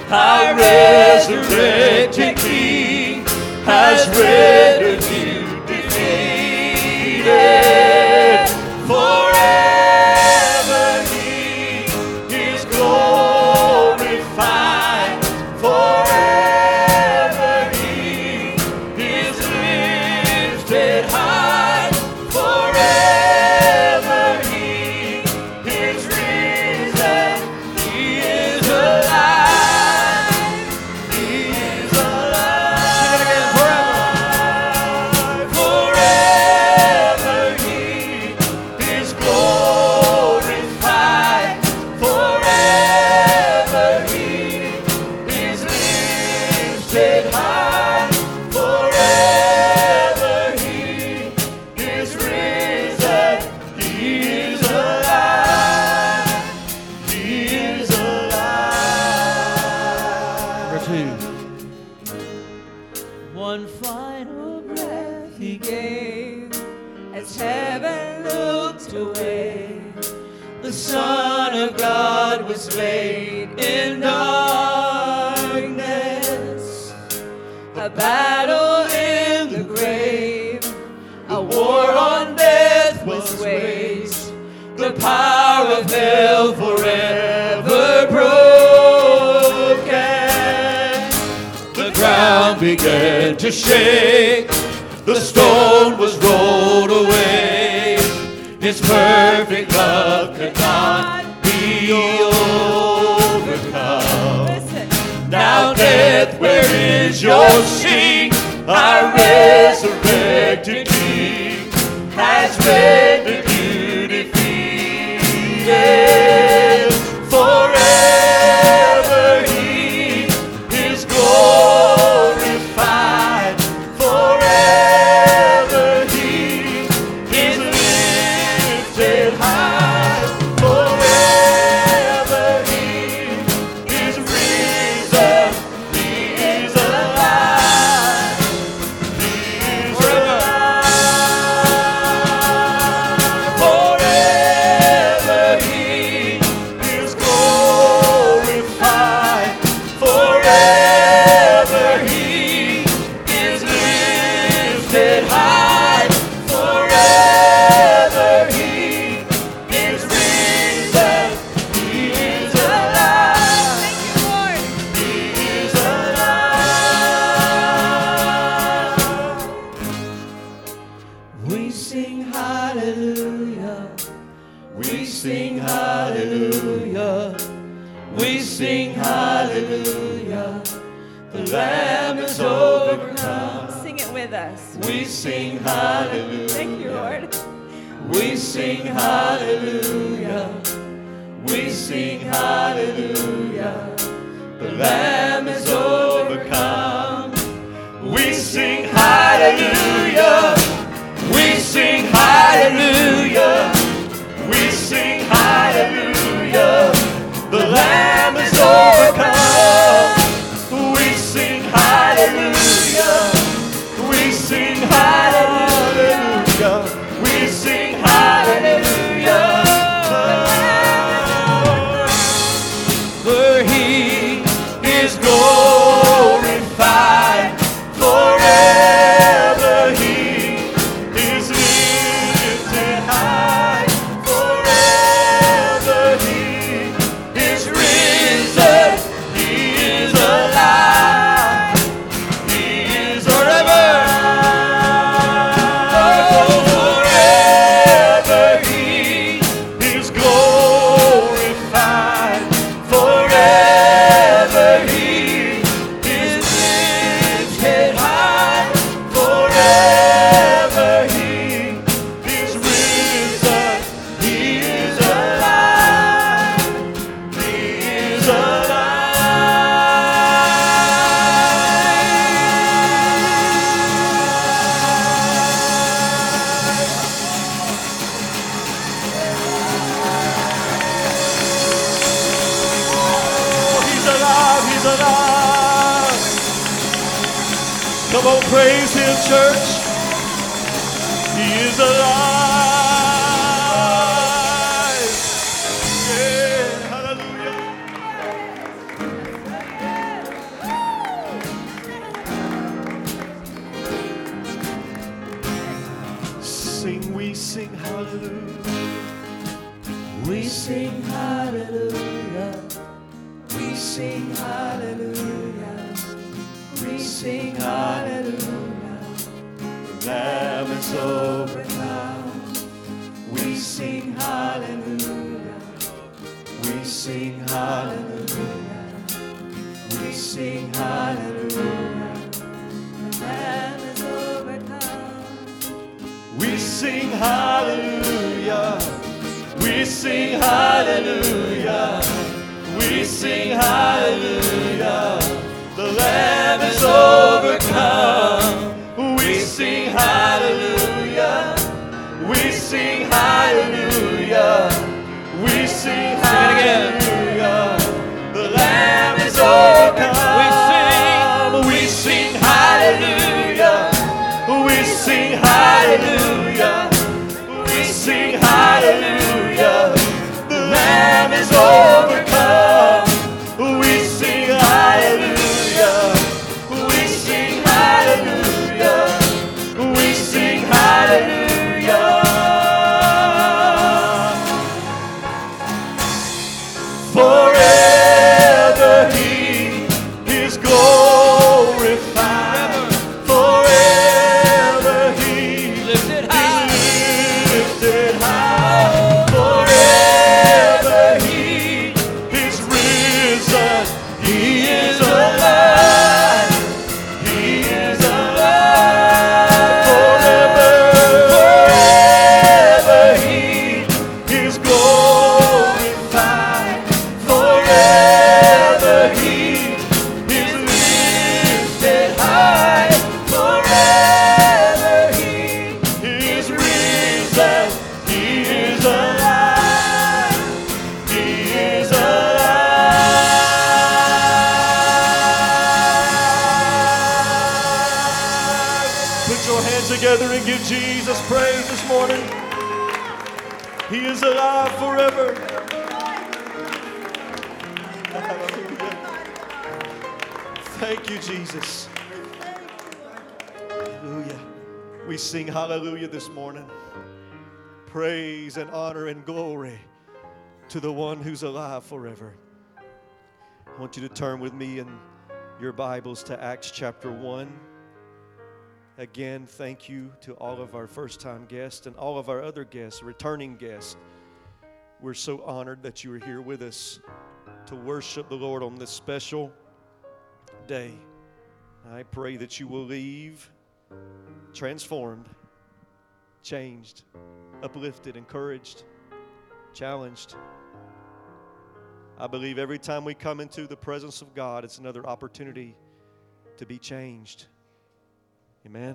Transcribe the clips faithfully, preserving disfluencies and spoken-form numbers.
our resurrected King has rendered you defeated. Forever He is glorified. Forever He is lifted high. Forever He is risen. He is alive. He is alive. Sing it again. Forever. Forever He is glorified. Forever He is lifted high. Forever He is risen. He is alive. He is alive. Number two. One final breath He gave as heaven looked away. The Son of God was laid in darkness. A battle in the grave, a war on death was waged. The power of hell forever broken. The ground began to shake. The stone was rolled away. His perfect love could not be overcome. Listen. Now death, where is your sting? Our resurrected King has rendered you defeated. Forever He is glorified. Forever He is lifted high. Forever He is risen. He is alive. He is alive. Forever He is glorified. Forever He is lifted high. Forever He is risen. He is alive. Thank you, Lord. He is alive. We sing hallelujah. We sing hallelujah. We sing hallelujah. The Lamb is overcome. Sing it with us. We sing hallelujah. Thank you, Lord. We sing hallelujah. We sing hallelujah. The Lamb is overcome. We sing hallelujah. We sing hallelujah. We sing hallelujah. The Lamb is overcome. We sing hallelujah. We sing hallelujah. We sing hallelujah. For He is glorified. Forever He is lifted high. Forever He is risen. He is alive. He is forever. Forever He is glorified. Forever He is lifted high. Forever He is risen. He is alive. He is alive. He's alive. He's alive. Come on, praise Him, church. He is alive. Yeah, hallelujah. We sing hallelujah. We sing hallelujah. We sing hallelujah. We sing hallelujah. The Lamb is overcome. We sing hallelujah. We sing hallelujah. We sing hallelujah. The Lamb is overcome. We sing hallelujah. We sing hallelujah. We sing hallelujah. The Lamb is overcome. We sing hallelujah. We sing hallelujah. We sing hallelujah. The Lamb is overcome. We sing. We sing hallelujah. We sing hallelujah. We sing hallelujah. The Lamb is overcome. We sing hallelujah. We sing hallelujah. We sing hallelujah. Forever He is glorified. Forever He is lifted high. Forever He is risen. He is alive. He is alive. Forever, forever He is glorified. Forever He is lifted high. Forever He is risen. He is alive. He is alive. Put your hands together and give Jesus praise this morning. He is alive forever. Hallelujah. Thank you, Jesus. Hallelujah. We sing hallelujah this morning. Praise and honor and glory to the one who's alive forever. I want you to turn with me in your Bibles to Acts chapter one. Again, thank you to all of our first-time guests and all of our other guests, returning guests. We're so honored that you are here with us to worship the Lord on this special day. I pray that you will leave transformed, changed, uplifted, encouraged, challenged. I believe every time we come into the presence of God, it's another opportunity to be changed. Amen.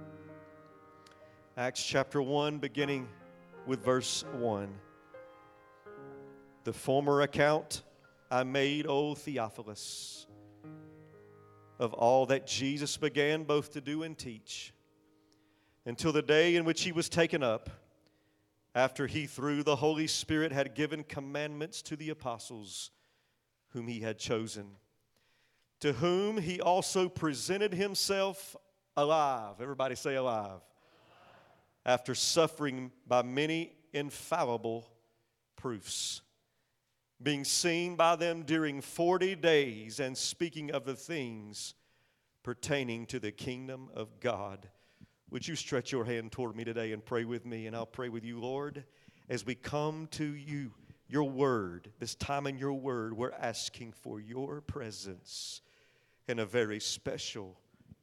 Acts chapter one, beginning with verse one. The former account I made, O Theophilus, of all that Jesus began both to do and teach, until the day in which he was taken up, after he through the Holy Spirit had given commandments to the apostles whom he had chosen, to whom he also presented himself alive. Everybody say alive. After suffering by many infallible proofs, being seen by them during forty days, and speaking of the things pertaining to the kingdom of God. Would you stretch your hand toward me today and pray with me, and I'll pray with you, Lord, as we come to you, your word, this time in your word, we're asking for your presence in a very special,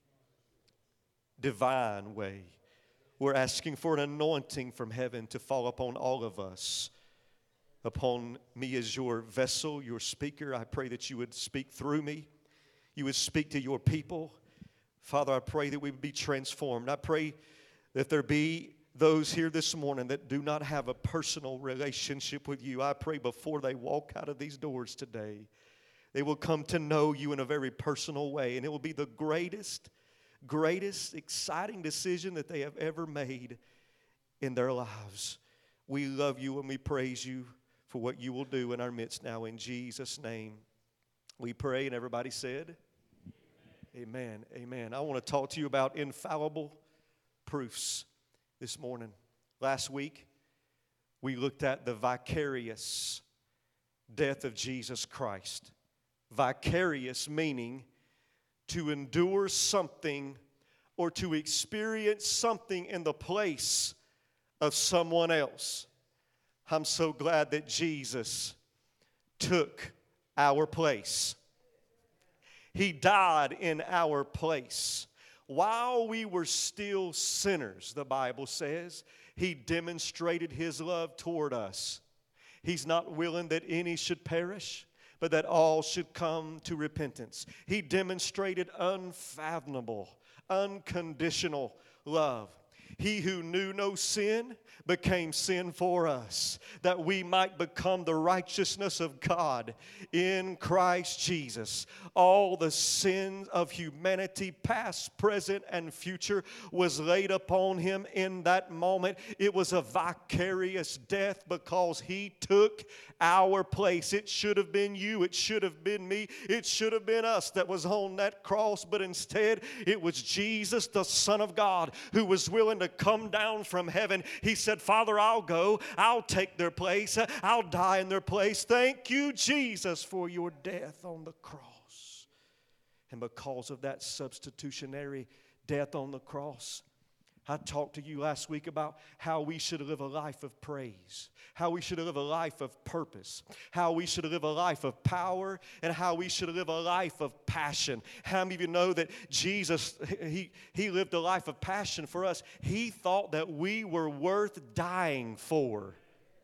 divine way. We're asking for an anointing from heaven to fall upon all of us, upon me as your vessel, your speaker. I pray that you would speak through me. You would speak to your people. Father, I pray that we would be transformed. I pray that there be those here this morning that do not have a personal relationship with you. I pray before they walk out of these doors today, they will come to know you in a very personal way, and it will be the greatest, greatest, exciting decision that they have ever made in their lives. We love you and we praise you for what you will do in our midst now. In Jesus' name we pray, and everybody said, amen, amen. I want to talk to you about infallible proofs this morning. Last week, we looked at the vicarious death of Jesus Christ. Vicarious meaning to endure something or to experience something in the place of someone else. I'm so glad that Jesus took our place. He died in our place. While we were still sinners, the Bible says, He demonstrated His love toward us. He's not willing that any should perish, but that all should come to repentance. He demonstrated unfathomable, unconditional love. He who knew no sin became sin for us, that we might become the righteousness of God in Christ Jesus. All the sins of humanity, past, present, and future, was laid upon Him in that moment. It was a vicarious death because He took our place. It should have been you. It should have been me. It should have been us that was on that cross, but instead it was Jesus, the Son of God, who was willing to come down from heaven. He said, Father, I'll go. I'll take their place. I'll die in their place. Thank you, Jesus, for your death on the cross. And because of that substitutionary death on the cross, I talked to you last week about how we should live a life of praise, how we should live a life of purpose, how we should live a life of power, and how we should live a life of passion. How many of you know that Jesus, he, he lived a life of passion for us? He thought that we were worth dying for.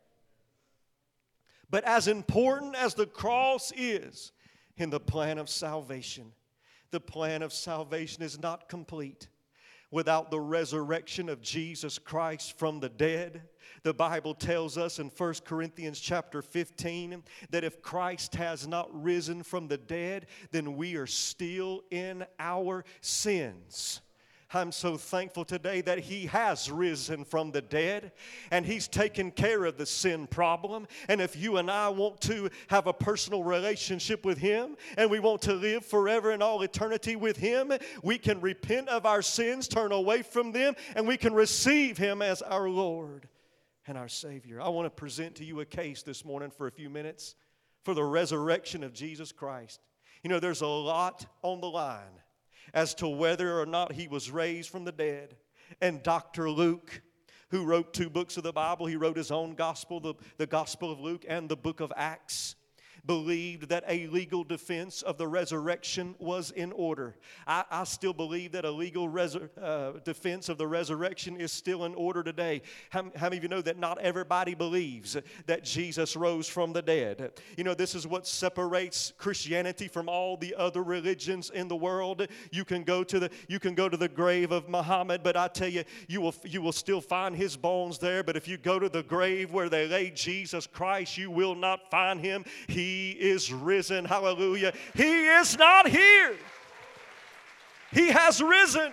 But as important as the cross is in the plan of salvation, the plan of salvation is not complete without the resurrection of Jesus Christ from the dead. The Bible tells us in First Corinthians chapter fifteen that if Christ has not risen from the dead, then we are still in our sins. I'm so thankful today that He has risen from the dead and He's taken care of the sin problem. And if you and I want to have a personal relationship with Him and we want to live forever in all eternity with Him, we can repent of our sins, turn away from them, and we can receive Him as our Lord and our Savior. I want to present to you a case this morning for a few minutes for the resurrection of Jesus Christ. You know, there's a lot on the line as to whether or not He was raised from the dead. And Doctor Luke, who wrote two books of the Bible, he wrote his own gospel, the, the Gospel of Luke and the book of Acts, believed that a legal defense of the resurrection was in order. I, I still believe that a legal resur- uh, defense of the resurrection is still in order today. How, how many of you know that not everybody believes that Jesus rose from the dead? You know, this is what separates Christianity from all the other religions in the world. You can go to the you can go to the grave of Muhammad, but I tell you, you will you will still find his bones there. But if you go to the grave where they laid Jesus Christ, you will not find Him. He He is risen. Hallelujah. He is not here. He has risen.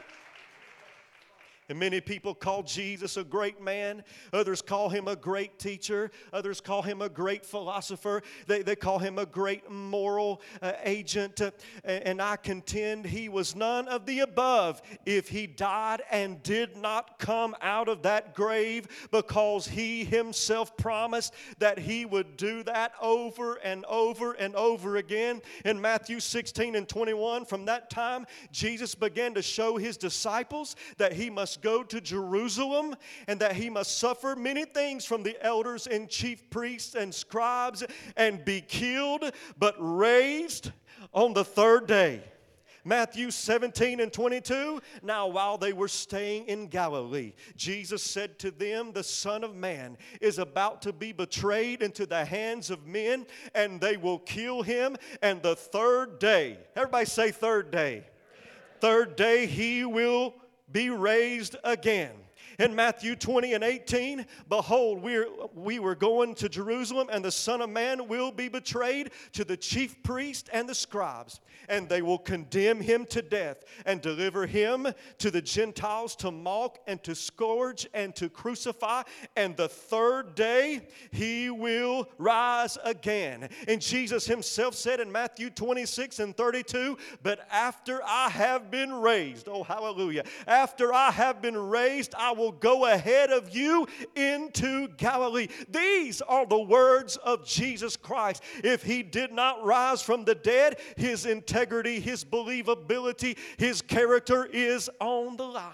And many people call Jesus a great man. Others call Him a great teacher. Others call Him a great philosopher. They, they call Him a great moral uh, agent. Uh, and I contend He was none of the above if He died and did not come out of that grave, because He Himself promised that He would do that over and over and over again. In Matthew sixteen and twenty-one, from that time, Jesus began to show His disciples that He must go to Jerusalem and that He must suffer many things from the elders and chief priests and scribes and be killed, but raised on the third day. Matthew seventeen and twenty-two, now while they were staying in Galilee, Jesus said to them, the Son of Man is about to be betrayed into the hands of men, and they will kill Him, and the third day, everybody say third day, third day He will be raised again. In Matthew twenty and eighteen, behold, we're, we were going to Jerusalem, and the Son of Man will be betrayed to the chief priests and the scribes, and they will condemn Him to death and deliver Him to the Gentiles to mock and to scourge and to crucify, and the third day He will rise again. And Jesus Himself said in Matthew twenty-six and thirty-two, but after I have been raised, oh hallelujah, after I have been raised, I will will go ahead of you into Galilee. These are the words of Jesus Christ. If he did not rise from the dead, his integrity, his believability, his character is on the line.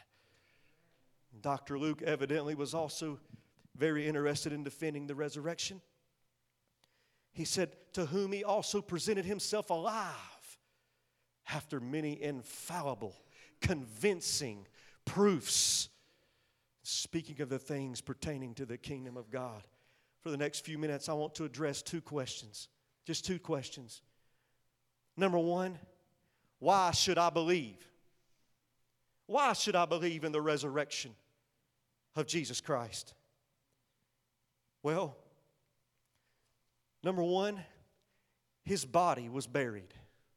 Doctor Luke evidently was also very interested in defending the resurrection. He said, to whom he also presented himself alive after many infallible, convincing proofs, speaking of the things pertaining to the kingdom of God. For the next few minutes, I want to address two questions. Just two questions. Number one, why should I believe? Why should I believe in the resurrection of Jesus Christ? Well, number one, his body was buried.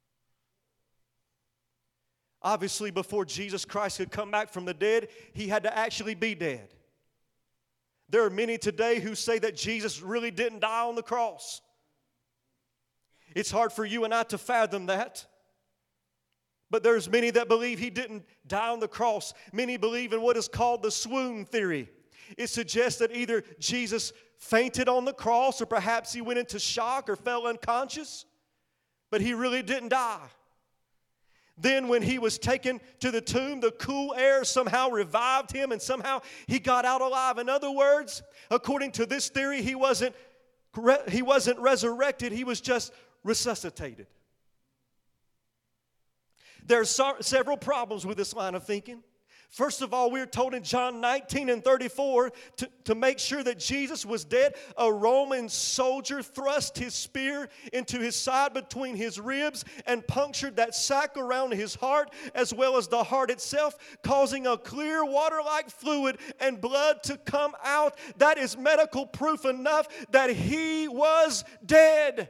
Obviously, before Jesus Christ could come back from the dead, he had to actually be dead. There are many today who say that Jesus really didn't die on the cross. It's hard for you and I to fathom that. But there's many that believe he didn't die on the cross. Many believe in what is called the swoon theory. It suggests that either Jesus fainted on the cross or perhaps he went into shock or fell unconscious, but he really didn't die. Then when he was taken to the tomb, the cool air somehow revived him and somehow he got out alive. In other words, according to this theory, he wasn't, he wasn't resurrected, he was just resuscitated. There are so, several problems with this line of thinking. First of all, we're told in John nineteen and thirty-four to, to make sure that Jesus was dead, a Roman soldier thrust his spear into his side between his ribs and punctured that sac around his heart as well as the heart itself, causing a clear water-like fluid and blood to come out. That is medical proof enough that he was dead.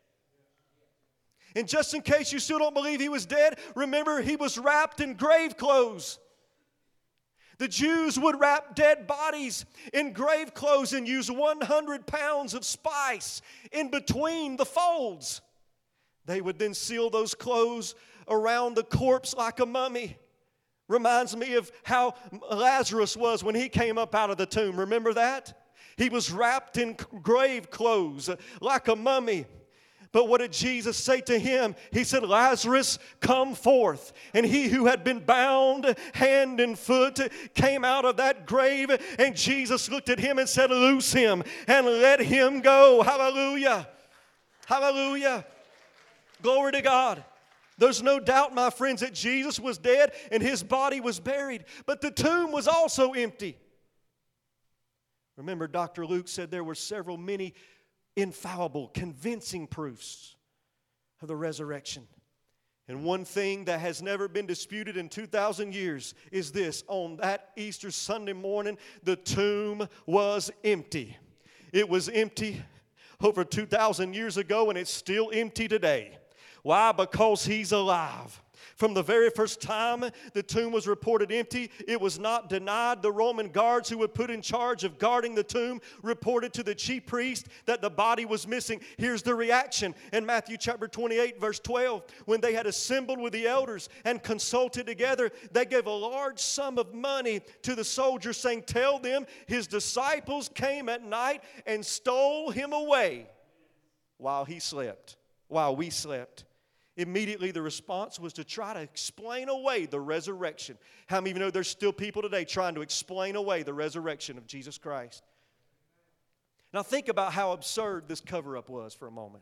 And just in case you still don't believe he was dead, remember he was wrapped in grave clothes. The Jews would wrap dead bodies in grave clothes and use one hundred pounds of spice in between the folds. They would then seal those clothes around the corpse like a mummy. Reminds me of how Lazarus was when he came up out of the tomb. Remember that? He was wrapped in grave clothes like a mummy. But what did Jesus say to him? He said, Lazarus, come forth. And he who had been bound hand and foot came out of that grave. And Jesus looked at him and said, loose him and let him go. Hallelujah. Hallelujah. Glory to God. There's no doubt, my friends, that Jesus was dead and his body was buried. But the tomb was also empty. Remember, Doctor Luke said there were several, many infallible, convincing proofs of the resurrection. And one thing that has never been disputed in two thousand years is this. On that Easter Sunday morning, the tomb was empty. It was empty over two thousand years ago, and it's still empty today. Why? Because he's alive. From the very first time the tomb was reported empty, it was not denied. The Roman guards who were put in charge of guarding the tomb reported to the chief priest that the body was missing. Here's the reaction in Matthew chapter twenty-eight, verse twelve. When they had assembled with the elders and consulted together, they gave a large sum of money to the soldiers, saying, tell them his disciples came at night and stole him away while he slept, while we slept. Immediately the response was to try to explain away the resurrection. How many of you know there's still people today trying to explain away the resurrection of Jesus Christ? Now think about how absurd this cover-up was for a moment.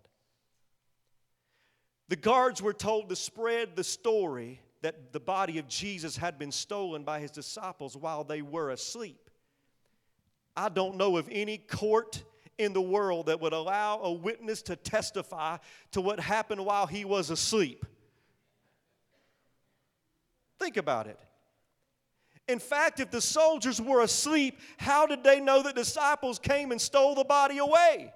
The guards were told to spread the story that the body of Jesus had been stolen by his disciples while they were asleep. I don't know of any court in the world that would allow a witness to testify to what happened while he was asleep. Think about it. In fact, if the soldiers were asleep, how did they know the disciples came and stole the body away?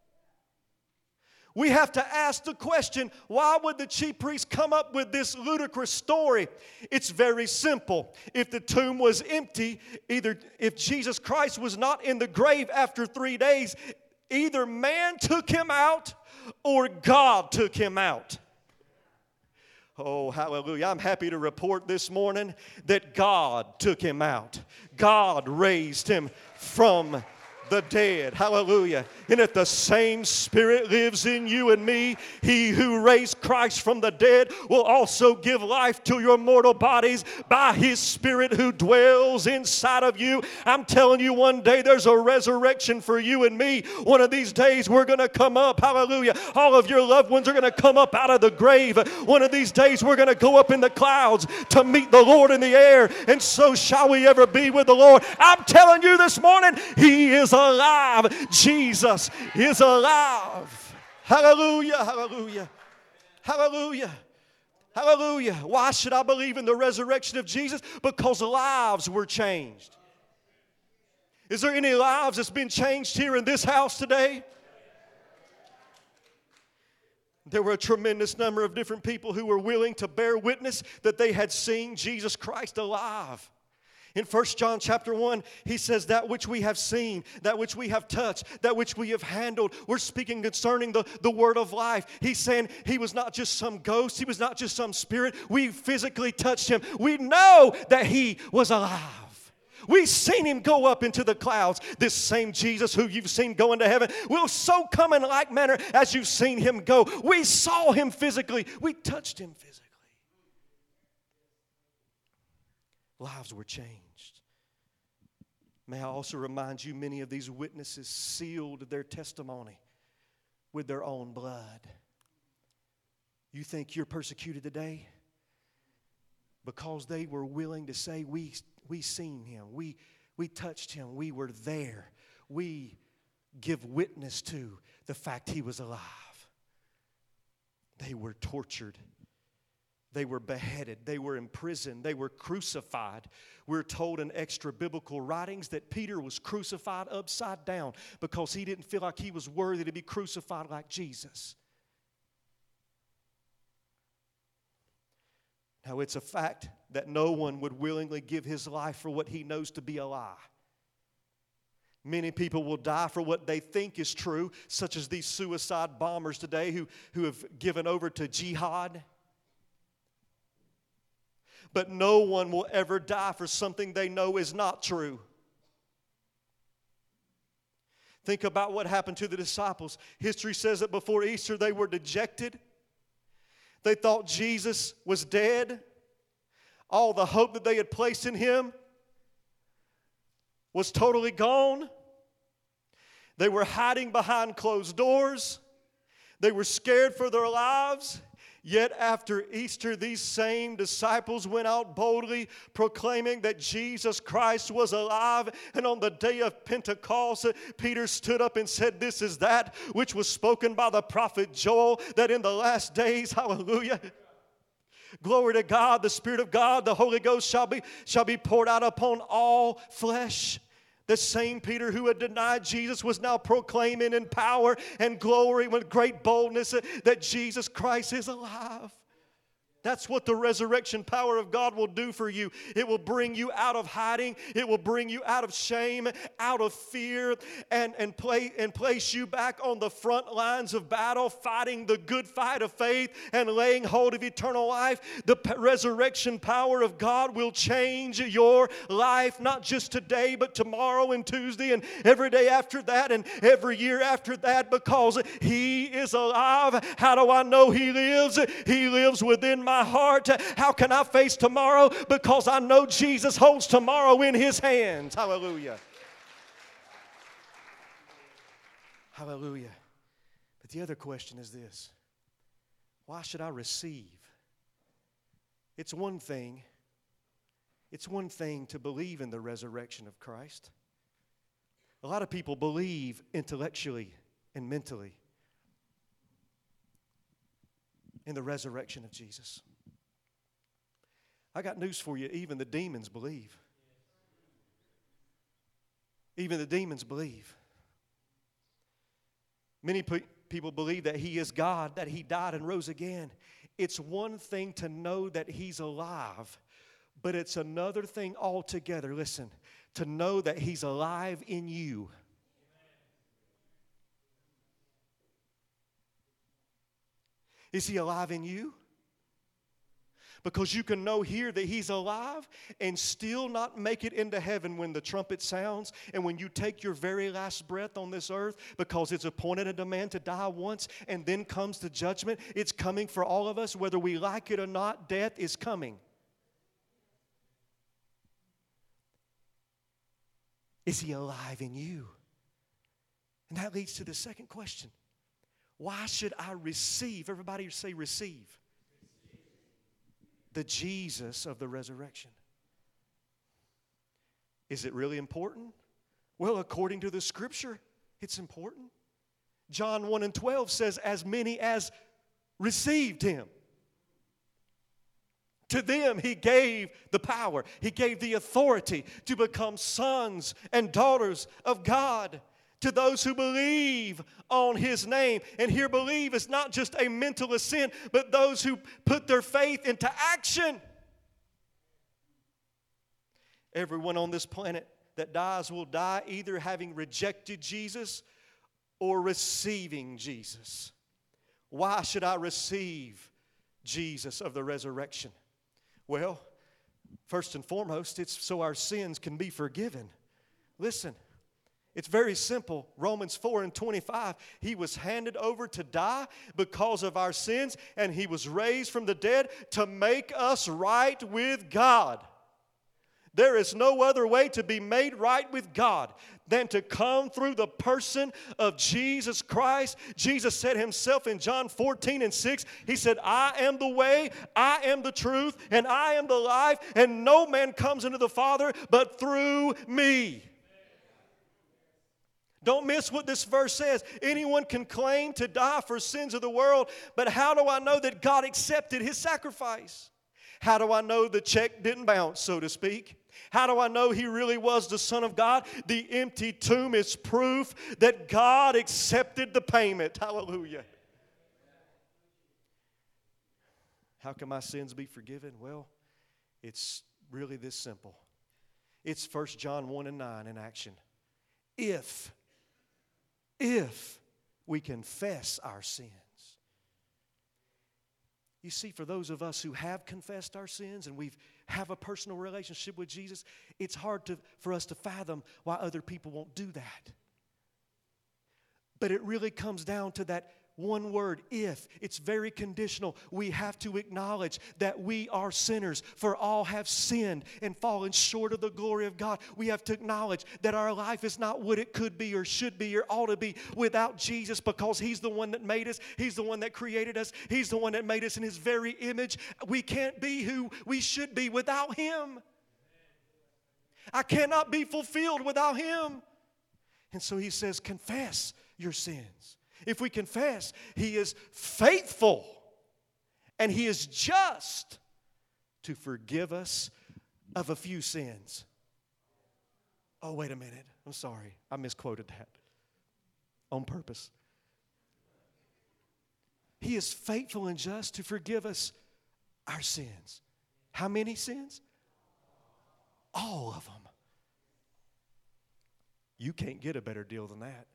We have to ask the question, why would the chief priest come up with this ludicrous story? It's very simple. If the tomb was empty, either if Jesus Christ was not in the grave after three days, either man took him out or God took him out. Oh, hallelujah. I'm happy to report this morning that God took him out. God raised him from the dead. Hallelujah. And if the same Spirit lives in you and me, He who raised Christ from the dead will also give life to your mortal bodies by His Spirit who dwells inside of you. I'm telling you, one day there's a resurrection for you and me. One of these days we're going to come up. Hallelujah. All of your loved ones are going to come up out of the grave. One of these days we're going to go up in the clouds to meet the Lord in the air. And so shall we ever be with the Lord. I'm telling you this morning, He is alive. Jesus is alive. Hallelujah, hallelujah, hallelujah, hallelujah. Why should I believe in the resurrection of Jesus? Because lives were changed. Is there any lives that's been changed here in this house today? There were a tremendous number of different people who were willing to bear witness that they had seen Jesus Christ alive. In First John chapter one, he says, that which we have seen, that which we have touched, that which we have handled. We're speaking concerning the, the word of life. He's saying he was not just some ghost. He was not just some spirit. We physically touched him. We know that he was alive. We've seen him go up into the clouds. This same Jesus who you've seen go into heaven will so come in like manner as you've seen him go. We saw him physically. We touched him physically. Lives were changed. May I also remind you, many of these witnesses sealed their testimony with their own blood. You think you're persecuted today? Because they were willing to say, we, we seen him, we, we touched him, we were there. We give witness to the fact he was alive. They were tortured. They were beheaded. They were imprisoned. They were crucified. We're told in extra biblical writings that Peter was crucified upside down because he didn't feel like he was worthy to be crucified like Jesus. Now, it's a fact that no one would willingly give his life for what he knows to be a lie. Many people will die for what they think is true, such as these suicide bombers today who, who have given over to jihad. But no one will ever die for something they know is not true. Think about what happened to the disciples. History says that before Easter they were dejected. They thought Jesus was dead. All the hope that they had placed in him was totally gone. They were hiding behind closed doors. They were scared for their lives. Yet after Easter, these same disciples went out boldly proclaiming that Jesus Christ was alive. And on the day of Pentecost, Peter stood up and said, this is that which was spoken by the prophet Joel, that in the last days, hallelujah, glory to God, the Spirit of God, the Holy Ghost shall be, shall be poured out upon all flesh. The same Peter who had denied Jesus was now proclaiming in power and glory with great boldness that Jesus Christ is alive. That's what the resurrection power of God will do for you. It will bring you out of hiding. It will bring you out of shame, out of fear, and, and, play, and place you back on the front lines of battle, fighting the good fight of faith and laying hold of eternal life. The p- resurrection power of God will change your life, not just today, but tomorrow and Tuesday and every day after that and every year after that, because He is alive. How do I know He lives? He lives within my My heart. How can I face tomorrow? Because I know Jesus holds tomorrow in His hands. Hallelujah. Hallelujah. But the other question is this: why should I receive? It's one thing. It's one thing to believe in the resurrection of Christ. A lot of people believe intellectually and mentally in the resurrection of Jesus. I got news for you. Even the demons believe. Even the demons believe. Many pe- people believe that He is God, that He died and rose again. It's one thing to know that He's alive, but it's another thing altogether, listen, to know that He's alive in you. Is He alive in you? Because you can know here that He's alive and still not make it into heaven when the trumpet sounds and when you take your very last breath on this earth, because it's appointed unto man to die once and then comes the judgment. It's coming for all of us. Whether we like it or not, death is coming. Is He alive in you? And that leads to the second question. Why should I receive? Everybody say receive. The Jesus of the resurrection. Is it really important? Well, according to the Scripture, it's important. John one and twelve says, as many as received Him, to them He gave the power. He gave the authority to become sons and daughters of God. To those who believe on His name. And here, believe is not just a mental assent, but those who put their faith into action. Everyone on this planet that dies will die either having rejected Jesus or receiving Jesus. Why should I receive Jesus of the resurrection? Well, first and foremost, it's so our sins can be forgiven. Listen. It's very simple. Romans four and twenty-five, He was handed over to die because of our sins, and He was raised from the dead to make us right with God. There is no other way to be made right with God than to come through the person of Jesus Christ. Jesus said Himself in John fourteen and six, He said, I am the way, I am the truth, and I am the life, and no man comes into the Father but through me. Don't miss what this verse says. Anyone can claim to die for sins of the world, but how do I know that God accepted His sacrifice? How do I know the check didn't bounce, so to speak? How do I know He really was the Son of God? The empty tomb is proof that God accepted the payment. Hallelujah. How can my sins be forgiven? Well, it's really this simple. It's First John one and nine in action. If If we confess our sins. You see, for those of us who have confessed our sins and we have a personal relationship with Jesus, it's hard to, for us to fathom why other people won't do that. But it really comes down to that one word, if. It's very conditional. We have to acknowledge that we are sinners, for all have sinned and fallen short of the glory of God. We have to acknowledge that our life is not what it could be or should be or ought to be without Jesus, because He's the one that made us. He's the one that created us. He's the one that made us in His very image. We can't be who we should be without Him. I cannot be fulfilled without Him. And so He says, confess your sins. If we confess, He is faithful and He is just to forgive us of a few sins. Oh, wait a minute. I'm sorry. I misquoted that on purpose. He is faithful and just to forgive us our sins. How many sins? All of them. You can't get a better deal than that.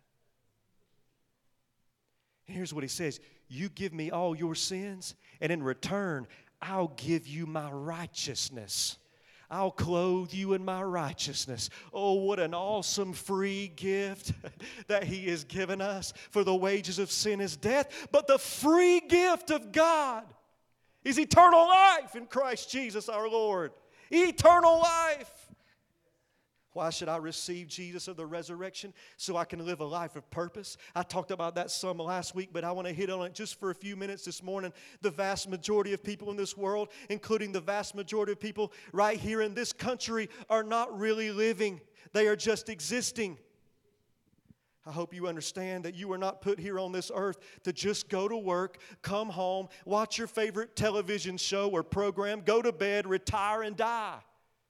And here's what He says. You give me all your sins, and in return, I'll give you my righteousness. I'll clothe you in my righteousness. Oh, what an awesome free gift that He has given us. For the wages of sin is death, but the free gift of God is eternal life in Christ Jesus our Lord. Eternal life. Why should I receive Jesus of the resurrection? So I can live a life of purpose. I talked about that some last week, but I want to hit on it just for a few minutes this morning. The vast majority of people in this world, including the vast majority of people right here in this country, are not really living. They are just existing. I hope you understand that you are not put here on this earth to just go to work, come home, watch your favorite television show or program, go to bed, retire, and die.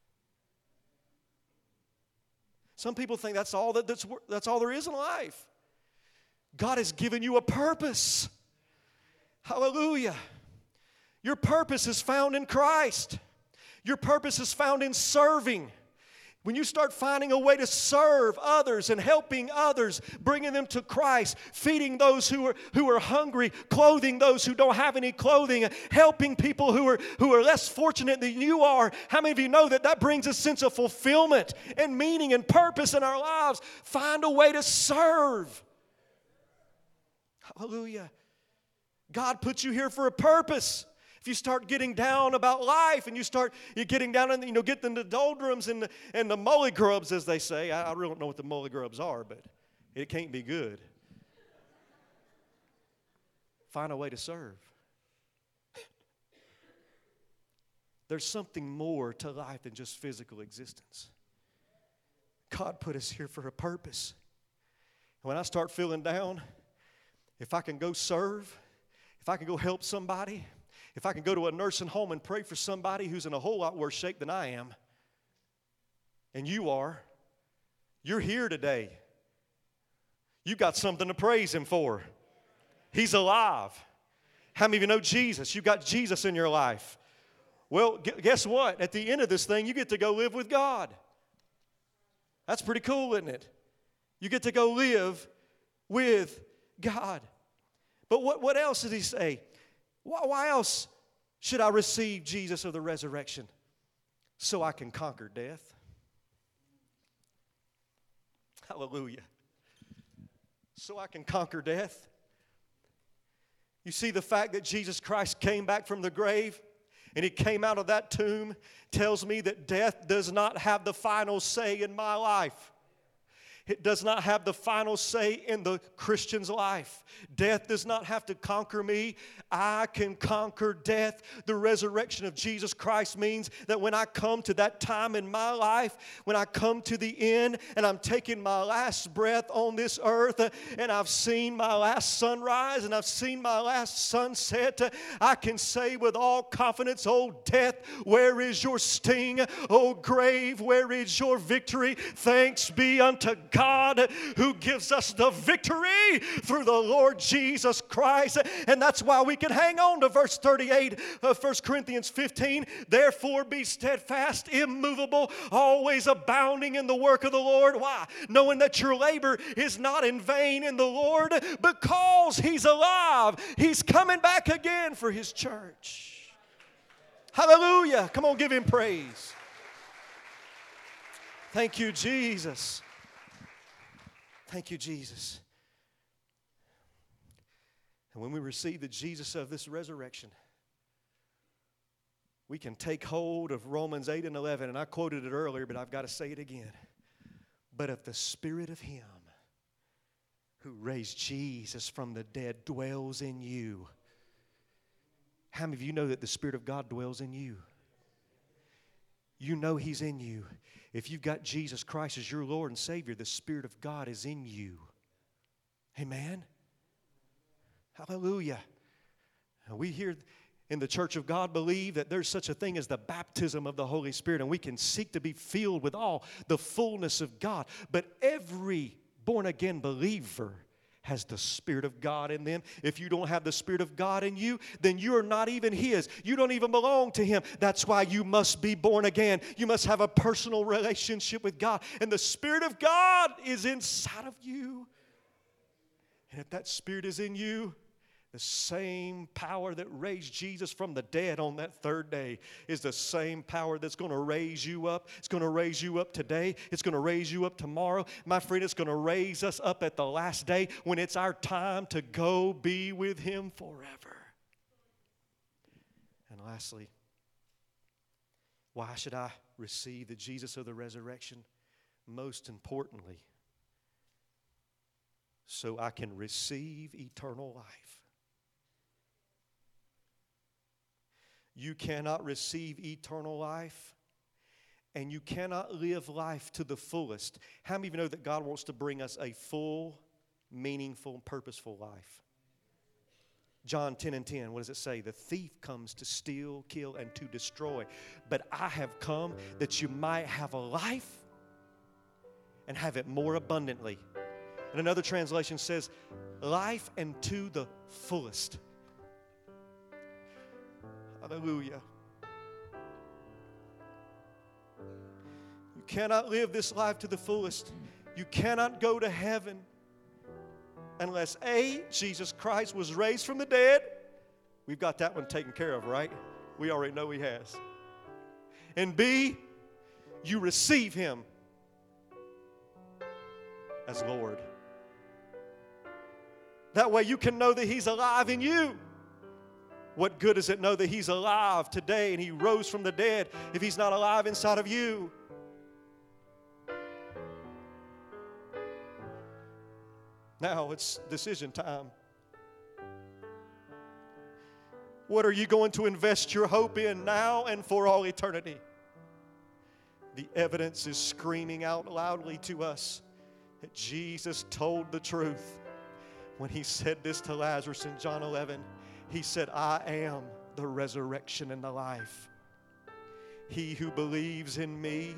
Some people think that's all that that's, that's all there is in life. God has given you a purpose. Hallelujah. Your purpose is found in Christ. Your purpose is found in serving. when you start finding a way to serve others and helping others, bringing them to Christ, feeding those who are, who are hungry, clothing those who don't have any clothing, helping people who are, who are less fortunate than you are, how many of you know that that brings a sense of fulfillment and meaning and purpose in our lives? Find a way to serve. Hallelujah. God put you here for a purpose. If you start getting down about life and you start you're getting down and you know getting the doldrums and the, and the molly grubs, as they say. I, I really don't know what the molly grubs are, but it can't be good. Find a way to serve. There's something more to life than just physical existence. God put us here for a purpose. When I start feeling down, if I can go serve, if I can go help somebody, if I can go to a nursing home and pray for somebody who's in a whole lot worse shape than I am, and you are, you're here today. You got something to praise Him for. He's alive. How many of you know Jesus? You got Jesus in your life. Well, guess what? At the end of this thing, you get to go live with God. That's pretty cool, isn't it? You get to go live with God. But what, what else did He say? Why, why else should I receive Jesus of the resurrection? So I can conquer death. Hallelujah. So I can conquer death. You see, the fact that Jesus Christ came back from the grave and He came out of that tomb tells me that death does not have the final say in my life. It does not have the final say in the Christian's life. Death does not have to conquer me. I can conquer death. The resurrection of Jesus Christ means that when I come to that time in my life, when I come to the end and I'm taking my last breath on this earth and I've seen my last sunrise and I've seen my last sunset, I can say with all confidence, "Oh death, where is your sting? Oh grave, where is your victory? Thanks be unto God. God who gives us the victory through the Lord Jesus Christ." And that's why we can hang on to verse thirty-eight of First Corinthians fifteen. Therefore be steadfast, immovable, always abounding in the work of the Lord. Why? Knowing that your labor is not in vain in the Lord, because He's alive. He's coming back again for His church. Hallelujah. Come on, give Him praise. Thank you, Jesus. Thank you, Jesus. And when we receive the Jesus of this resurrection, we can take hold of Romans eight and eleven. And I quoted it earlier, but I've got to say it again. But if the Spirit of Him who raised Jesus from the dead dwells in you, how many of you know that the Spirit of God dwells in you? You know He's in you. If you've got Jesus Christ as your Lord and Savior, the Spirit of God is in you. Amen? Hallelujah. We here in the Church of God believe that there's such a thing as the baptism of the Holy Spirit, and we can seek to be filled with all the fullness of God. But every born-again believer has the Spirit of God in them. If you don't have the Spirit of God in you, then you are not even His. You don't even belong to Him. That's why you must be born again. You must have a personal relationship with God. And the Spirit of God is inside of you. And if that Spirit is in you, the same power that raised Jesus from the dead on that third day is the same power that's going to raise you up. It's going to raise you up today. It's going to raise you up tomorrow. My friend, it's going to raise us up at the last day when it's our time to go be with Him forever. And lastly, why should I receive the Jesus of the resurrection? Most importantly, so I can receive eternal life. You cannot receive eternal life, and you cannot live life to the fullest. How many of you know that God wants to bring us a full, meaningful, purposeful life? John ten and ten, what does it say? The thief comes to steal, kill, and to destroy. But I have come that you might have a life and have it more abundantly. And another translation says, life and to the fullest. Hallelujah. You cannot live this life to the fullest. You cannot go to heaven unless A, Jesus Christ was raised from the dead. We've got that one taken care of, right? We already know He has. And B, you receive Him as Lord. That way you can know that He's alive in you. What good does it know that He's alive today and He rose from the dead if He's not alive inside of you? Now it's decision time. What are you going to invest your hope in now and for all eternity? The evidence is screaming out loudly to us that Jesus told the truth. When He said this to Lazarus in John eleven, He said, I am the resurrection and the life. He who believes in me,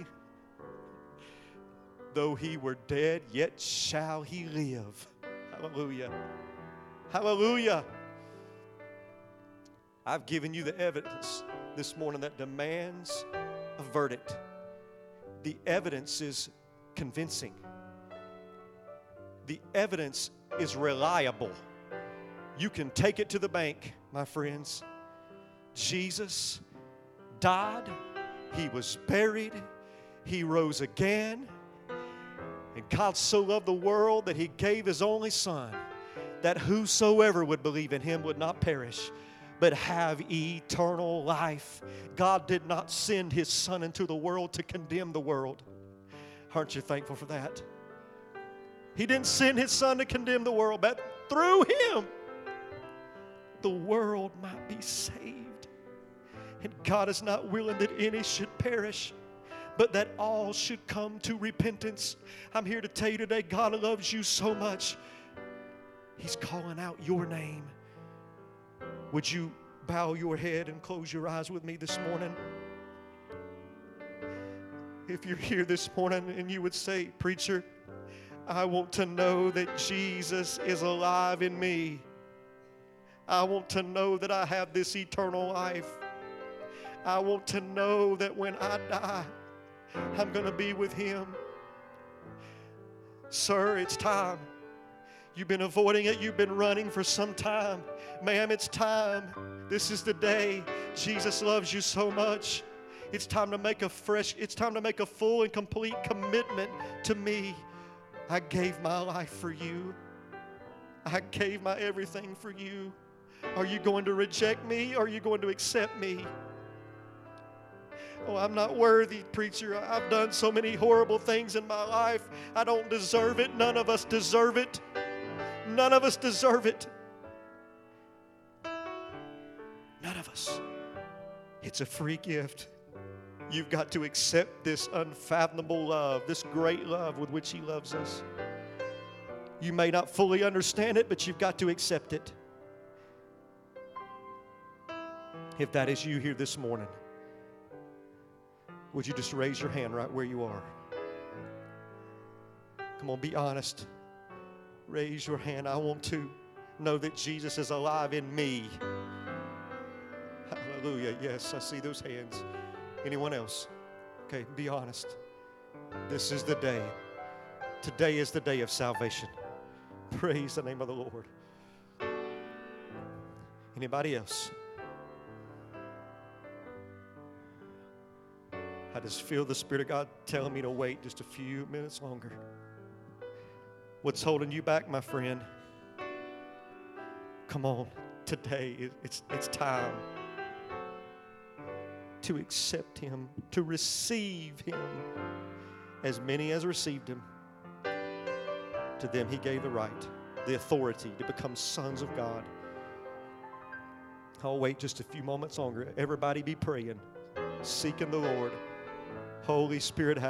though he were dead, yet shall he live. Hallelujah. Hallelujah. I've given you the evidence this morning that demands a verdict. The evidence is convincing. The evidence is reliable. You can take it to the bank, my friends. Jesus died. He was buried. He rose again. And God so loved the world that He gave His only Son, that whosoever would believe in Him would not perish, but have eternal life. God did not send His Son into the world to condemn the world. Aren't you thankful for that? He didn't send His Son to condemn the world, but through Him, the world might be saved. And God is not willing that any should perish, but that all should come to repentance. I'm here to tell you today, God loves you so much. He's calling out your name. Would you bow your head and close your eyes with me this morning? If you're here this morning and you would say, preacher, I want to know that Jesus is alive in me. I want to know that I have this eternal life. I want to know that when I die, I'm going to be with Him. Sir, it's time. You've been avoiding it. You've been running for some time. Ma'am, it's time. This is the day. Jesus loves you so much. It's time to make a fresh, it's time to make a full and complete commitment to me. I gave my life for you. I gave my everything for you. Are you going to reject me or are you going to accept me? Oh, I'm not worthy, preacher. I've done so many horrible things in my life. I don't deserve it. None of us deserve it. None of us deserve it. None of us. It's a free gift. You've got to accept this unfathomable love, this great love with which He loves us. You may not fully understand it, but you've got to accept it. If that is you here this morning, would you just raise your hand right where you are? Come on, be honest. Raise your hand. I want to know that Jesus is alive in me. Hallelujah. Yes, I see those hands. Anyone else? Okay, be honest. This is the day. Today is the day of salvation. Praise the name of the Lord. Anybody else? I just feel the Spirit of God telling me to wait just a few minutes longer. What's holding you back, my friend? Come on, today it's, it's time to accept Him, to receive Him. As many as received Him, to them He gave the right, the authority to become sons of God. I'll wait just a few moments longer. Everybody be praying, seeking the Lord. Holy Spirit,